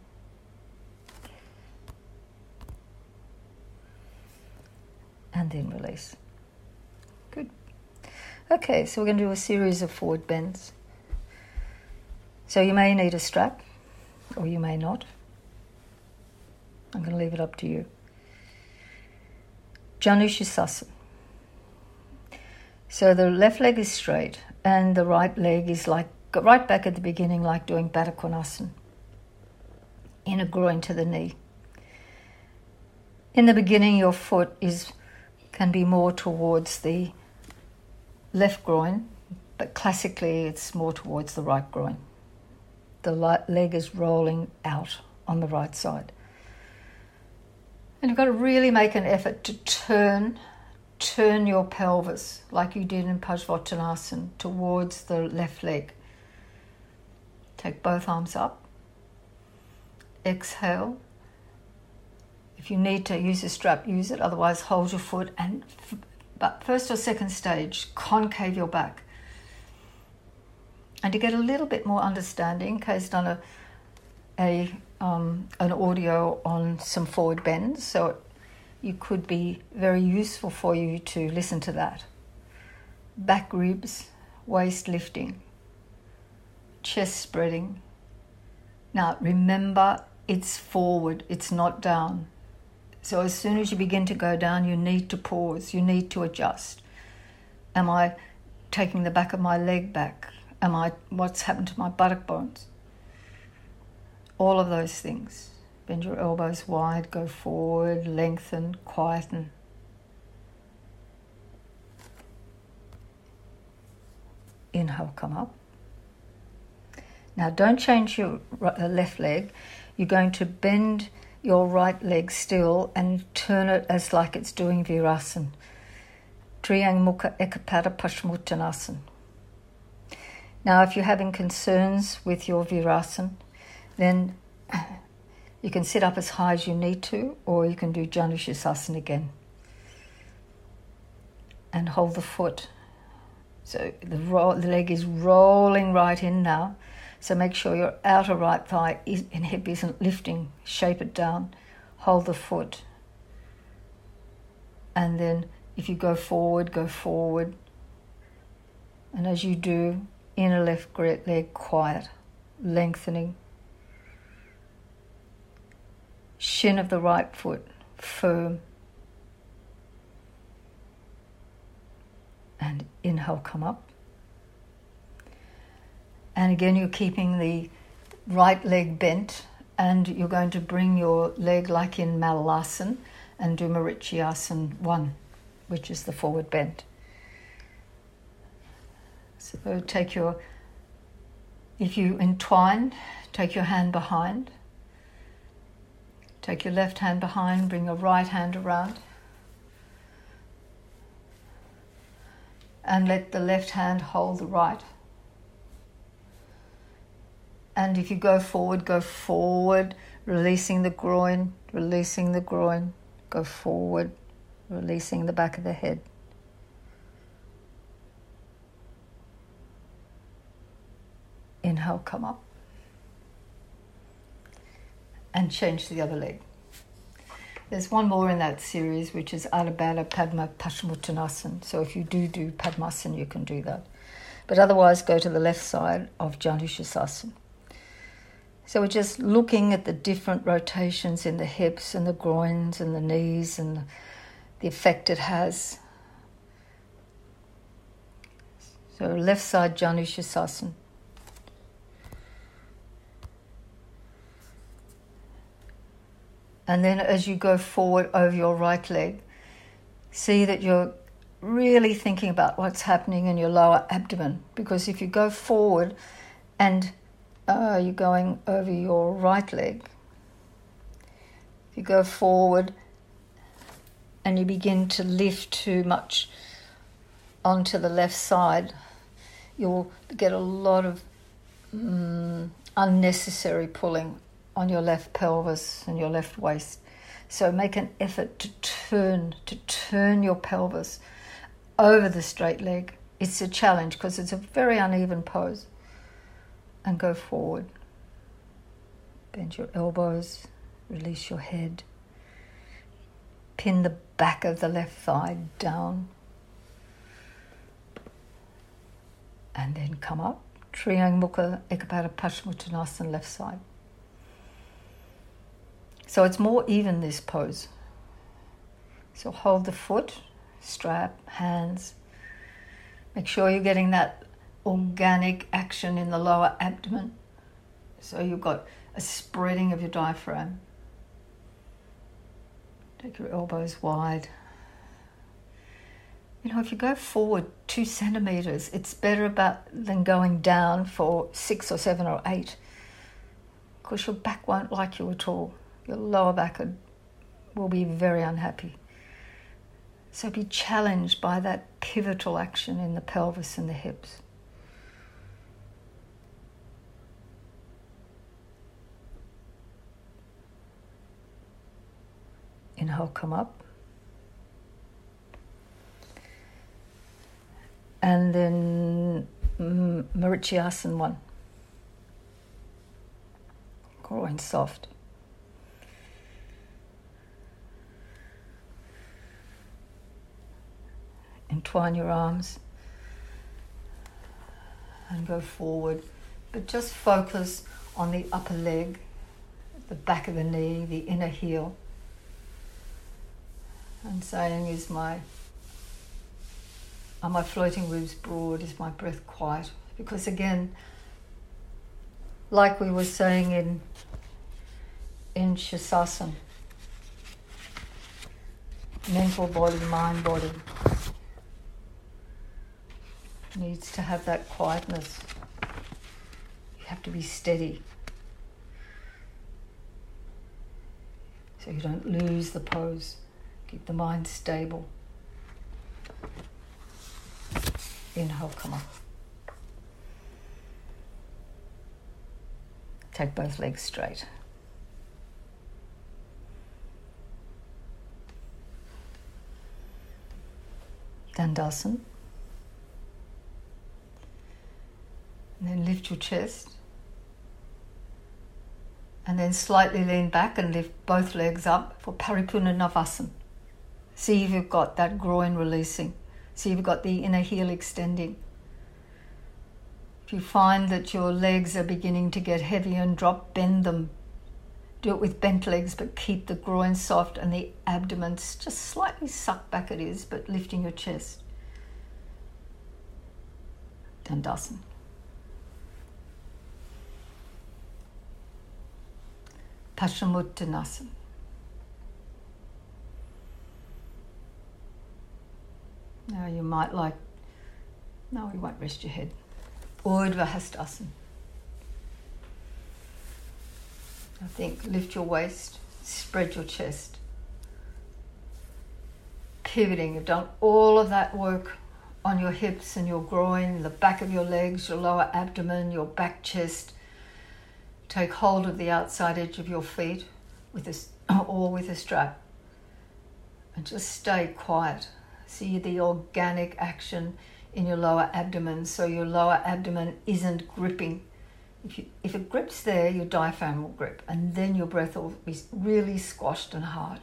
And then release. Good. Okay, so we're going to do a series of forward bends. So you may need a strap, or you may not. I'm going to leave it up to you. Janushirasana. So the left leg is straight, and the right leg is like right back at the beginning, like doing Baddha Konasana. Inner groin to the knee. In the beginning, your foot is can be more towards the left groin, but classically it's more towards the right groin. The leg is rolling out on the right side. And you've got to really make an effort to turn, turn your pelvis like you did in Parsvottanasana towards the left leg. Take both arms up. Exhale. If you need to use a strap, use it. Otherwise, hold your foot and, but first or second stage, concave your back. And to get a little bit more understanding, Kay's done a, a um, an audio on some forward bends, so it could be very useful for you to listen to that. Back ribs, waist lifting, chest spreading. Now remember, it's forward, it's not down. So as soon as you begin to go down, you need to pause, you need to adjust. Am I taking the back of my leg back? Am I, what's happened to my buttock bones? All of those things. Bend your elbows wide, go forward, lengthen, quieten. Inhale, come up. Now don't change your left leg. You're going to bend your right leg still and turn it as like it's doing Virasana. Triangmukha Ekapada Paschimottanasana. Now if you're having concerns with your Virasana, then you can sit up as high as you need to, or you can do Janushirasana again. And hold the foot. So the, ro- the leg is rolling right in now. So make sure your outer right thigh is, and hip isn't lifting. Shape it down. Hold the foot. And then if you go forward, go forward. And as you do, inner left leg quiet, lengthening. Shin of the right foot firm. And inhale, come up. And again, you're keeping the right leg bent, and you're going to bring your leg like in Malalasana and do Marityasana one, which is the forward bend. So take your, if you entwine, take your hand behind. Take your left hand behind, bring your right hand around. And let the left hand hold the right. And if you go forward, go forward, releasing the groin, releasing the groin. Go forward, releasing the back of the head. Inhale, come up. And change to the other leg. There's one more in that series, which is Adho Baddha Padma Paschimottanasana. So if you do do Padmasana, you can do that. But otherwise, go to the left side of Janu Sirsasana. So we're just looking at the different rotations in the hips and the groins and the knees and the effect it has. So left side Janu Sirsasana. And then as you go forward over your right leg, see that you're really thinking about what's happening in your lower abdomen. Because if you go forward and uh, you're going over your right leg, if you go forward and you begin to lift too much onto the left side, you'll get a lot of um, unnecessary pulling on your left pelvis and your left waist. So make an effort to turn, to turn your pelvis over the straight leg. It's a challenge because it's a very uneven pose. And go forward. Bend your elbows, release your head. Pin the back of the left thigh down. And then come up. Triangmukha Ekapada Paschimottanasana, left side. So it's more even, this pose. So hold the foot, strap, hands. Make sure you're getting that organic action in the lower abdomen. So you've got a spreading of your diaphragm. Take your elbows wide. You know, if you go forward two centimeters, it's better about than going down for six or seven or eight, because your back won't like you at all. Your lower back will be very unhappy. So be challenged by that pivotal action in the pelvis and the hips. Inhale, come up. And then mm, Marityasana one. Groin soft. Entwine your arms and go forward, but just focus on the upper leg, the back of the knee, the inner heel. And saying, is my, are my floating ribs broad? Is my breath quiet? Because again, like we were saying in, in Sirsasana, mental body, mind body, needs to have that quietness. You have to be steady so you don't lose the pose. Keep the mind stable. Inhale, come up. Take both legs straight. Dandasana. And then lift your chest. And then slightly lean back and lift both legs up for Paripurna Navasana. See if you've got that groin releasing. See if you've got the inner heel extending. If If you find that your legs are beginning to get heavy and drop, bend them. Do it with bent legs, but keep the groin soft and the abdomen just slightly sucked back it is, but lifting your chest. Dandasana. Paschimottanasana. Now you might like, no, you won't rest your head. Urdhva Hastasana. I think lift your waist, spread your chest. Pivoting, you've done all of that work on your hips and your groin, the back of your legs, your lower abdomen, your back chest. Take hold of the outside edge of your feet with a, or with a strap. And just stay quiet. See the organic action in your lower abdomen, so your lower abdomen isn't gripping. If, you, if it grips there, your diaphragm will grip, and then your breath will be really squashed and hard.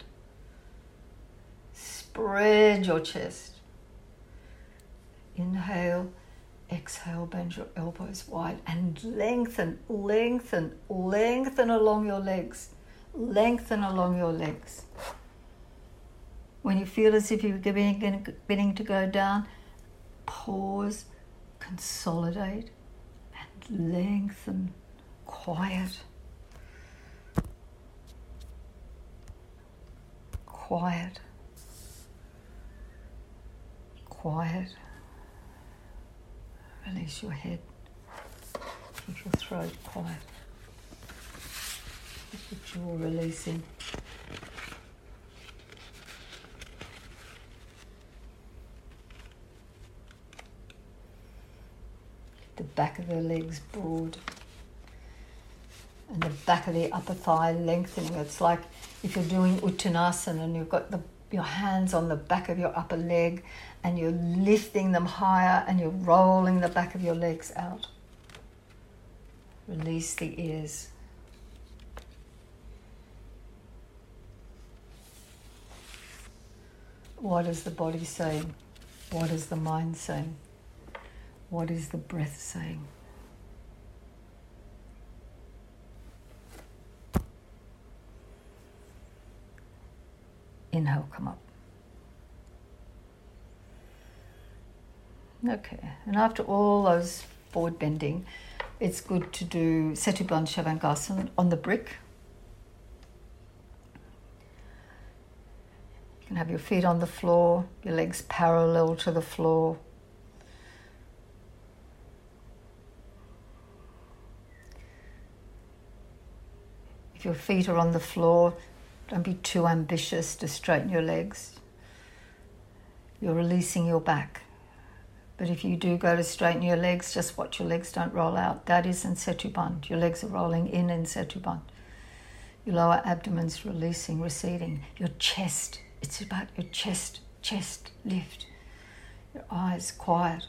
Spread your chest. Inhale, exhale, bend your elbows wide, and lengthen, lengthen, lengthen along your legs. Lengthen along your legs. When you feel as if you're beginning to go down, pause, consolidate, and lengthen, quiet. Quiet. Quiet. Release your head. Keep your throat quiet. Keep your jaw releasing. The back of the legs broad and the back of the upper thigh lengthening. It's like if you're doing Uttanasana and you've got the, your hands on the back of your upper leg and you're lifting them higher and you're rolling the back of your legs out. Release the ears. What is the body saying? What is the mind saying? What is the breath saying? Inhale, come up. Okay, and after all those forward bending, it's good to do Setubandha Shavasana on the brick. You can have your feet on the floor, your legs parallel to the floor. If your feet are on the floor, don't be too ambitious to straighten your legs. You're releasing your back. But if you do go to straighten your legs, just watch your legs don't roll out. That is in Setubandha. Your legs are rolling in in Setubandha. Your lower abdomen's releasing, receding. Your chest, it's about your chest, chest lift. Your eyes quiet.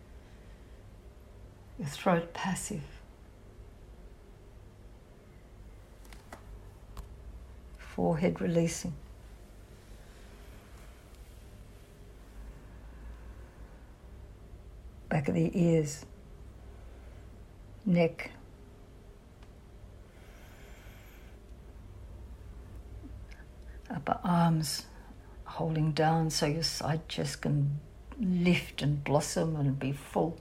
Your throat passive. Forehead releasing. Back of the ears. Neck. Upper arms holding down so your side chest can lift and blossom and be full.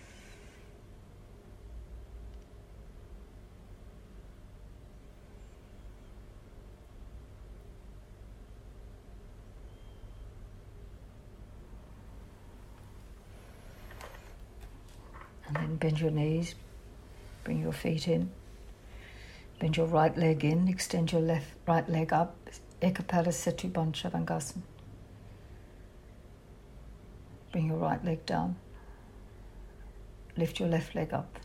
And then bend your knees, bring your feet in, bend your right leg in, extend your left right leg up, Ekapada Setubandha Shavasana. Bring your right leg down, lift your left leg up.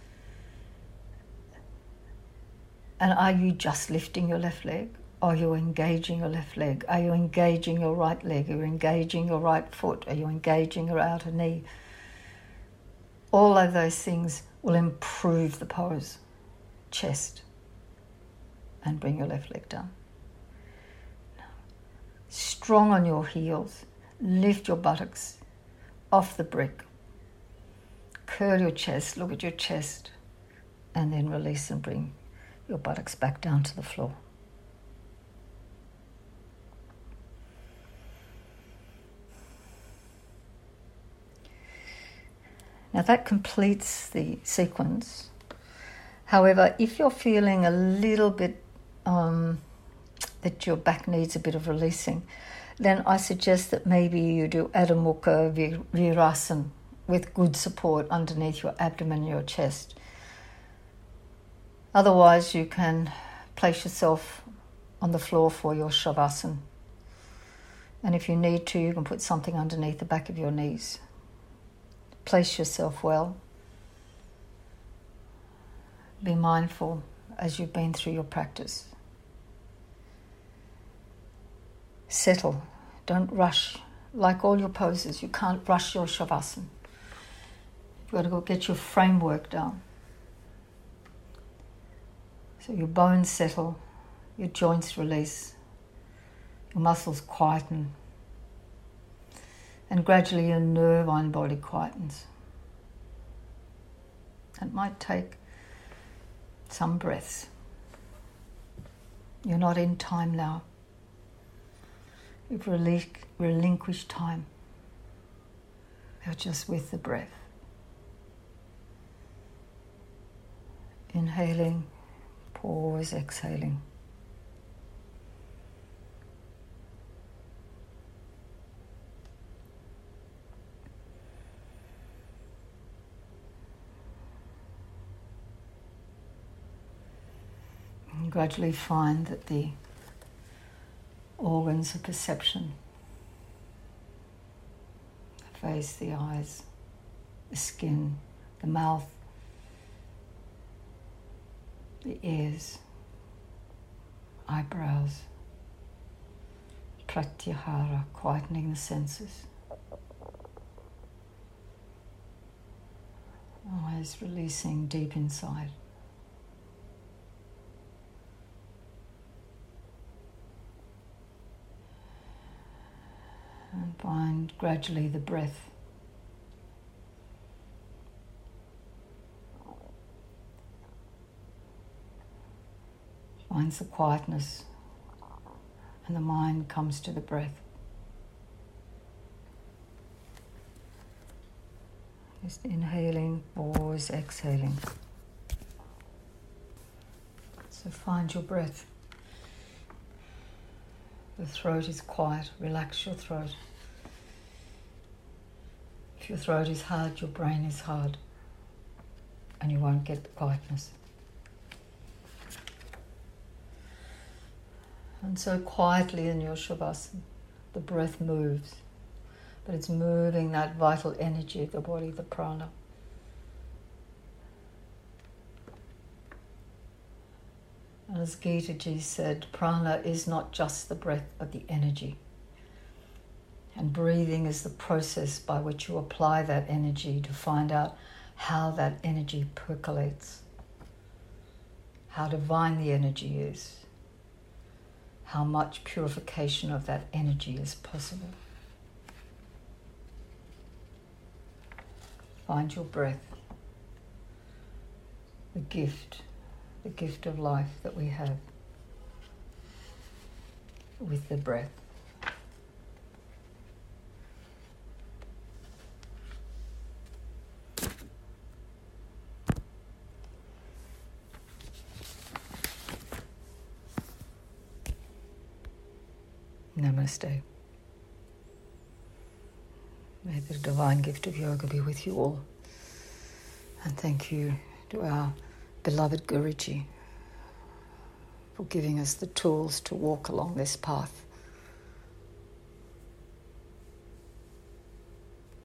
And are you just lifting your left leg? Are you engaging your left leg? Are you engaging your right leg? Are you engaging your right foot? Are you engaging your outer knee? All of those things will improve the pose. Chest. And bring your left leg down. Strong on your heels. Lift your buttocks off the brick. curl your chest, look at your chest, and then release and bring your buttocks back down to the floor. Now that completes the sequence. However, if you're feeling a little bit um, that your back needs a bit of releasing, then I suggest that maybe you do Adho Mukha Virasana with good support underneath your abdomen and your chest. Otherwise, you can place yourself on the floor for your Shavasana. And if you need to, you can put something underneath the back of your knees. Place yourself well. Be mindful as you've been through your practice. Settle. Don't rush. Like all your poses, you can't rush your Shavasana. You've got to go get your framework down. So your bones settle, your joints release, your muscles quieten, and gradually your nervine body quietens. It might take some breaths. You're not in time now. You've relinqu- relinquished time. You're just with the breath. Inhaling, pause, exhaling. And gradually find that the organs of perception, the face, the eyes, the skin, the mouth, the ears, eyebrows, pratyahara, quietening the senses, eyes releasing deep inside. And find gradually the breath. Finds the quietness, and the mind comes to the breath. Just inhaling, pause, exhaling. So find your breath. The throat is quiet, relax your throat. If your throat is hard, your brain is hard, and you won't get the quietness. And so quietly in your Shavasana, the breath moves, but it's moving that vital energy of the body, the prana. And as Gita Ji said, prana is not just the breath, but the energy. And breathing is the process by which you apply that energy to find out how that energy percolates, how divine the energy is, how much purification of that energy is possible. Find your breath, the gift, the gift of life that we have with the breath. Namaste. May the divine gift of yoga be with you all. And thank you to our beloved Guruji for giving us the tools to walk along this path.